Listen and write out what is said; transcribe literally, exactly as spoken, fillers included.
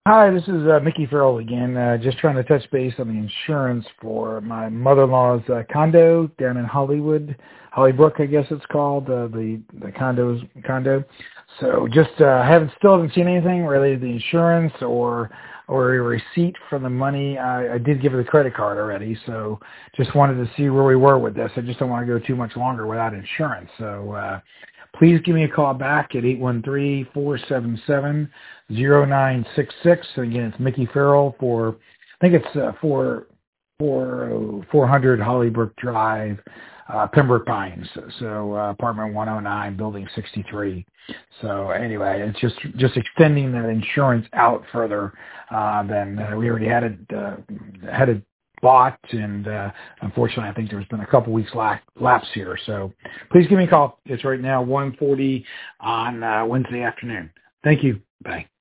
Hi, this is uh, Mickey Farrell again. Uh, just trying to touch base on the insurance for my mother-in-law's uh, condo down in Hollywood, Hollybrook, I guess it's called, uh, the the condos condo. So just uh, haven't still haven't seen anything related to the insurance or or a receipt for the money. I, I did give her the credit card already, so just wanted to see where we were with this. I just don't want to go too much longer without insurance. So. Uh, Please give me a call back at eight one three, four seven seven, zero nine six six. And again, it's Mickey Farrell for, I think it's uh, for, for four hundred Hollybrook Drive, uh, Pembroke Pines. So uh, apartment one oh nine, building sixty-three. So anyway, it's just, just extending that insurance out further uh, than uh, we already had it, uh, had it bought, and uh, unfortunately, I think there's been a couple weeks la- lapse here. So please give me a call. It's right now one forty on uh, Wednesday afternoon. Thank you. Bye.